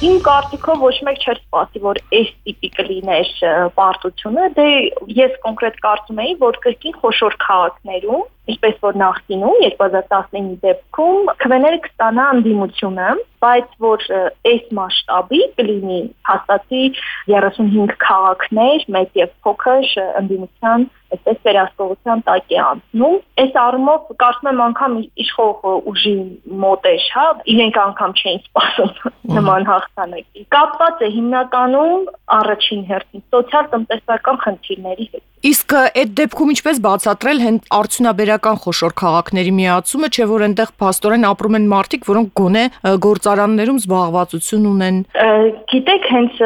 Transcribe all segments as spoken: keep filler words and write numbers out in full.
Իմ կարծիքով ոչ մեկ չէր սպասի, որ այս տիպի կլիներ պարտությունը, դե ես կոնկրետ կարծում էի, որ կրկին խոշոր քաղաքներում, ինչպես որ նախկինում երկու հազար տասնինի դեպքում քվեները կստանա ընդդիմությունը, բայց որ այս մասշտաբի կլինի հաստատի երեսունհինգ քաղաքներ, մեծ եւ փոքր ընդդիմության այսպես վերահսկողության տակ է անցնում։ Այս առումով կարծում եմ անգամ իշխող ուժի մոտ էր, հա, իրենք անգամ չէին սպասում նման հաղթանակի։ Կապված է հիմնականում առաջին հերթին սոցիալ-տնտեսական խնդիրների հետ։ Իսկ այդ դեպքում ինչպես բացատրել հենց արդյունաբերական խոշոր քաղաքների միացումը, չէ՞ որ այնտեղ փաստորեն ապրում են մարդիկ, որոնք գոնե գործարաններում զբաղվածություն ունեն։ Գիտեք, հենց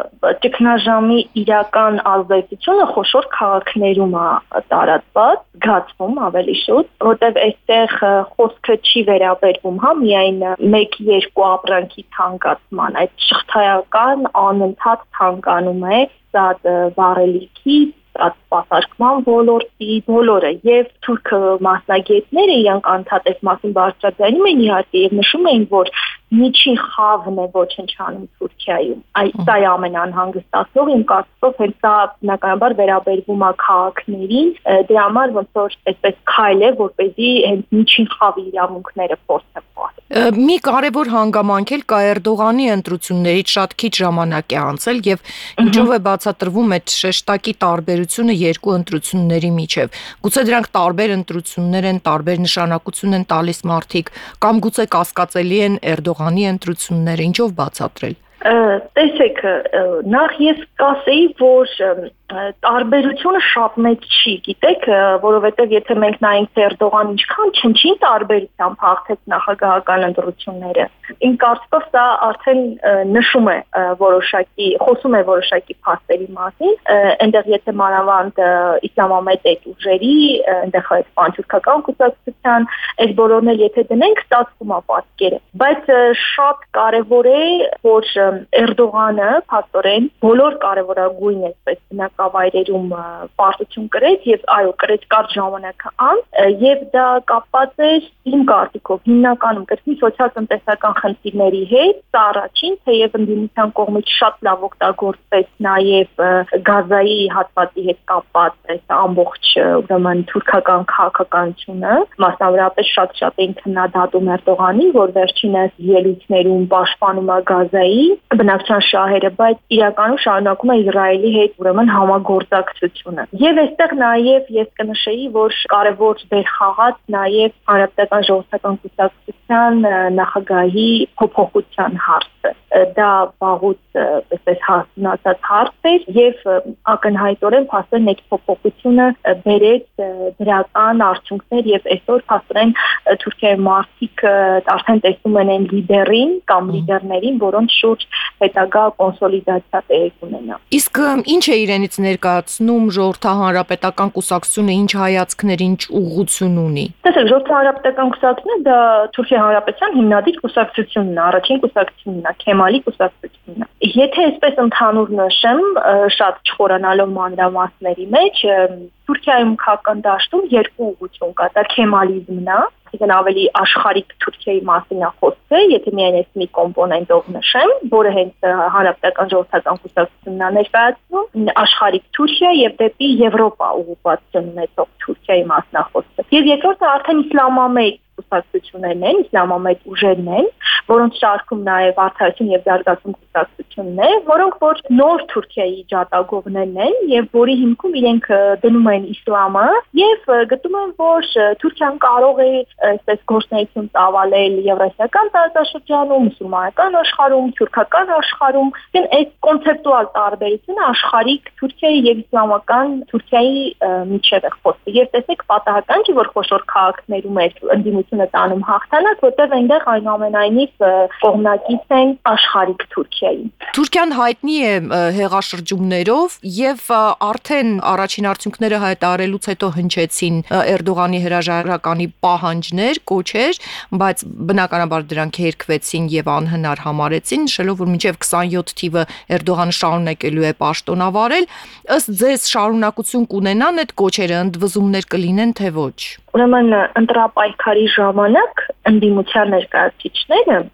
ճգնաժամի իրական ազդեցությունը խոշոր քաղաքներում է տարածված, զգացվում ավելի շուտ, որտեղ այստեղ խոսքը չի վերաբերվում հա միայն մեկ-երկու ապրանքի թանկացման, այդ շղթայական անընդհատ թանկանում է սա վառելիքի սպասարկման ոլորտի բոլորը եւ թուրք մասնագետները իրանք անդադ այս մասին բարձրաձայնում են իհարկե եւ նշում են, որ միջին խավն է ոչնչանում Թուրքիայում։ Այս դա է ամենանհանգստացնող իմ կարծիքով, հենց դա բնականաբար վերաբերվում է քաղաքներին, դրա համար ոնց որ այսպես քայլ է, որպեսզի հենց միջին խավի իրավունքները փորձեն պահել։ Մի կարևոր հանգամանք էլ կա Էրդողանի ընտրություններից շատ քիչ ժամանակ է անցել եւ ինչով է բացատրվում այդ շեշտակի տարբերությունը երկու ընտրությունների միջև։ Գուցե դրանք տարբեր ընտրություններ են, տարբեր նշանակություն են տալիս մարդիկ, կամ գուցե կասկածելի են Էրդողանի ընտրությունները, ինչով բացատրել։ Տեսեք, նախ ես կասեի, որ տարբերությունը շատ մեծ չի, գիտեք, որովհետև եթե մենք նայենք Էրդողան ինչքան չնչին տարբերությամբ հաղթեց նախագահական ընտրությունները, իմ կարծիքով սա արդեն նշում է որոշակի, խոսում է որոշակի փաստերի մասին, այնտեղ եթե մանավանդ իսլամամետ այդ ուժերի, այնտեղ այդ պանթուրքական կուսակցության, այդ բոլորն էլ եթե դնենք, ստացվում է պատկերը, բայց շատ կարևոր է, որ Էրդողանը փաստորեն բոլոր կարևորագույն այսպես բնակավայրերում պարտություն կրեց եւ այո կրեց կարճ ժամանակ անց եւ դա կապված է իմ կարծիքով հիմնականում կրկին սոցիալ-տնտեսական խնդիրների հետ, սա առաջին, թեև ընդդիմության կողմից շատ լավ օգտագործվեց նաեւ գազայի հատվածի հետ կապված այս ամբողջ ուրեմն թուրքական քաղաքականությունը, մասնավորապես շատ-շատ էին քննադատում Էրդողանին, որ վերջինս ելույթներում պաշտպանում է գազայի բնակչության շահերը, բայց իրականում շարունակում է Իսրայելի հետ ուրեմն համագործակցությունը։ Եվ այստեղ նաև ես կնշեի, որ կարևոր դեր խաղաց նաև Հանրապետական ժողովրդական կուսակցության նախագահի փոփոխության հարցը։ Դա վաղուց այսպես հասունացած հարց էր եւ ակնհայտորեն փաստորեն այդ փոփոխությունը բերեց դրական արդյունքներ եւ այսօր փաստորեն Թուրքիայի մարդիկ արդեն տեսնում են այն լիդերին կամ լիդերներին, որոնց շուրջ հետագա կոնսոլիդացիա տեղի ունենա։ Իսկ ինչ է իրենից ներկայացնում ժողովրդահանրապետական կուսակցությունը, ինչ հայացքներ, ինչ ուղղություն ունի։ Տեսեք, ժողովրդահանրապետական կուսակցությունը դա Թուրքիայի Հանրապետության հիմնադիր կուսակցությունն է, առաջին կուսակցությունն է, Քեմալի կուսակցությունն է։ Եթե այսպես ընդհանուր նշեմ, շատ չխորանալով մանրամասների մեջ, Թուրքիայում քաղաքական դաշտում երկու ուղղություն կա, դա քեմալիզմն է, այսինքն ավելի աշխարհիկ Թուրքիայի մասին է խոսքը, եթե միայն այս մի կոմպոնենտով նշեմ, որը հենց Հանրապետական ժողովրդական կուսակցությունն է ներկայացնում, աշխարհիկ Թուրքիա եւ դեպի Եվրոպա ուղղվածություն ունեցող Թուրքիայի մասին է խոսքը։ Եվ երկրորդը արդեն իսլամամետ կուսակցություններն են, իսլամամետ ուժերն են, որոնց շարքում նաև Արդարություն եւ զարգացում կուսակցությունն է, որոնք որ նոր Թուրքիայի ջատագովներն են եւ որի հիմքում իրենք դնում են իսլամը եւ գտնում են, որ Թուրքիան կարող է այսպես գործունեություն ծավալել եվրասիական տարածաշրջանում, մուսուլմանական աշխարհում, թուրքական աշխարհում, դեն այս կոնցեպտուալ տարբերությունը աշխարհիկ Թուրքիայի եւ իսլամական Թուրքիայի միջև է խոսքը։ Եվ տեսեք, պատահական չէ, որ խոշոր քաղաքներում է ընդդիմությունը տանում հաղթանակ, որտեղ այնտեղ այնուամենայնիվ կողմնակից են աշխարհիկ Թուրքիային։ Թուրքիան հայտնի է հեղաշրջումներով եւ արդեն առաջին արդյունքները հայտարարելուց հետո հնչեցին Էրդողանի հրաժարականի պահանջներ, կոչեր, բայց բնականաբար դրանք հերքվեցին եւ անհնար համարեցին, նշելով, որ մինչեւ քսանյոթ թիվը Էրդողանը շարունակելու է պաշտոնավարել, ըստ ձեզ շարունակություն կունենան այդ կոչերը, ընդվզումներ կլինեն, թե ոչ։ Ուրեմն ընտրապայքարի ժամանակ ընդդիմության ներկայացուցիչները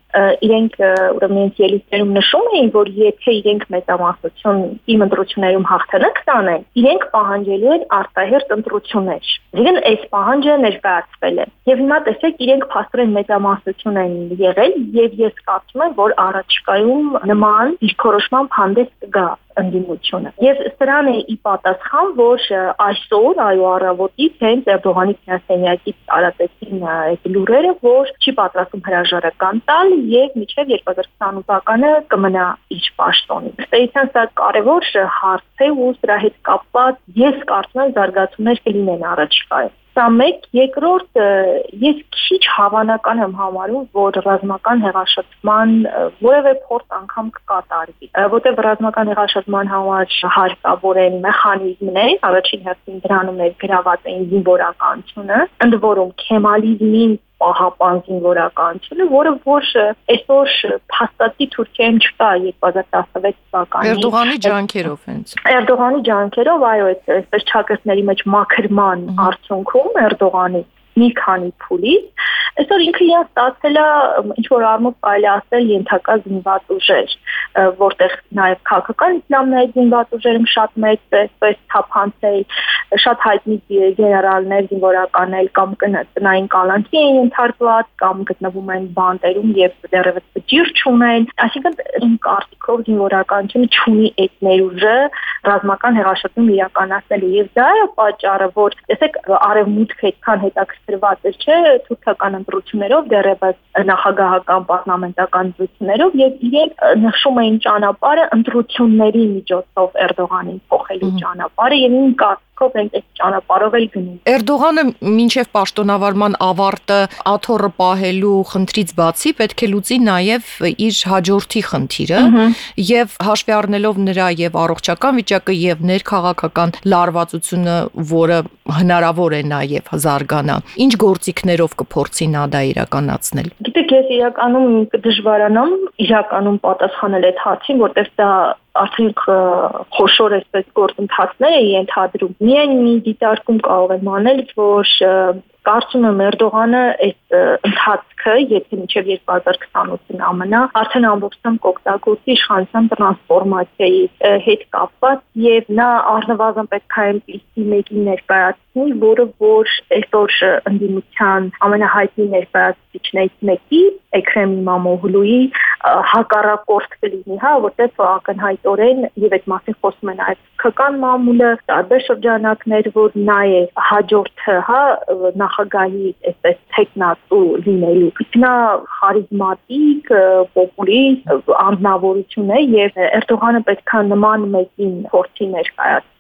իրենք ուրեմն իրենց ելույթներում նշում էին, որ եթե իրենք մեծամասնություն իմ ընտրություններում հաղթանակ ստանեն, իրենք պահանջելու են արտահերթ ընտրություններ։ Իրեն այս պահանջը ներկայացվել է։ Եվ հիմա տեսեք, իրենք փաստորեն մեծամասնություն են եղել, եւ ես կարծում եմ, որ առաջիկայում նման դիրքորոշման հանդես կգա ընդդիմությունը։ Եվ սրան է ի պատասխան, որ այսօր այո առավոտից հենց Էրդողանի քննադատից տարածեցին այդ լուրերը, որ չի պատրաստում հրաժարական տալ եւ մինչեւ երկու հազար քսանութ թվականը կմնա իր պաշտոնին։ Ըստ սա կարևոր հարց է ու սրա հետ կապված ես կարծում եմ զարգացումներ կլինեն առաջիկայում։ Սա մեկ, երկրորդ ես քիչ հավանական եմ համարում, որ ռազմական հեղաշրջման որևէ փորձ անգամ կկատարվի, որտեղ ռազմական հեղաշրջման համար հարկավոր են մեխանիզմներ, առաջին հերթին դրանում է գրաված են զինվորականությունը, ընդ որում քեմալիզմին պահապան զինվորականությունը, որը որ այսօր փաստացի Թուրքիայում չկա երկու հազար տասնվեց թվականին։ Էրդողանի ջանքերով հենց։ Էրդողանի ջանքերով, այո, այսպես ճակերտների մեջ մաքրման արդյունքում Էրդողանի մի քանի փուլից այսօր ինքը իրան ստացել է ինչ որ առումով կարելի ասել ենթակա զինված ուժեր, որտեղ նաև քաղաքական իսլամների զինված ուժերում շատ մեծ այսպես թափանցել, շատ հայտնի գեներալներ, զինվորականներ կամ տնային կալանքի են ենթարկված կամ գտնվում են բանտերում եւ դեռևս վճիռ չունեն, այսինքն իմ կարծիքով զինվորականությունը չունի այդ ներուժը ռազմական հեղաշրջում իրականացնելու եւ դա է պատճառը, որ տեսեք արևմուտքը այդքան հետաքրքրված չէ թուրքական ընտրություններով, դեռևս նախագահական պարլամենտական ընտրություններով եւ իրենք նշում էին ճանապարհը ընտրությունների միջոցով Էրդողանին փոխելու ճանապարհը եւ ինքն կարծիքով հենց այդ ճանապարհով էլ գնում։ Էրդողանը մինչև պաշտոնավարման ավարտը աթոռը պահելու խնդրից բացի պետք է լուծի նաև իր հաջորդի խնդիրը եւ հաշվի առնելով նրա եւ առողջական վիճակը եւ ներքաղաքական լարվածությունը, որը հնարավոր է նաև զարգանա։ Ինչ գործիքներով կփորձի նա դա իրականացնել։ Գիտեք, ես իրականում կդժվարանամ իրականում պատասխանել այդ հարցին, որտեղ դա արդեն խոշոր այսպես գործընթացներ է ենթադրում։ Միայն մի դիտարկում կարող եմ անել, որ կարծում եմ Էրդողանը այս ընթացքը, եթե մինչև երկու հազար քսանութին ամնա, արդեն ամբողջությամբ կօգտագործի իշխանության տրանսֆորմացիայի հետ կապված եւ նա առնվազն պետք է այնպիսի մեկի ներկայացնի, որը որ այսօր ընդդիմության ամենահայտնի ներկայացուցիչներից մեկի Էքրեմ Իմամօղլուի հակառակորդ կլինի, հա, որտեղ ակնհայտորեն եւ այդ մասին խոսում է նաեւ քական մամուլը, տարբեր շրջանակներ, որ նա է հաջորդը, հա, նախագահի այսպես տեխնատու լինելու։ Նա խարիզմատիկ, պոպուլիստ անձնավորություն է եւ Էրդողանը պետք է նման մեկին փորձի ներկայացնել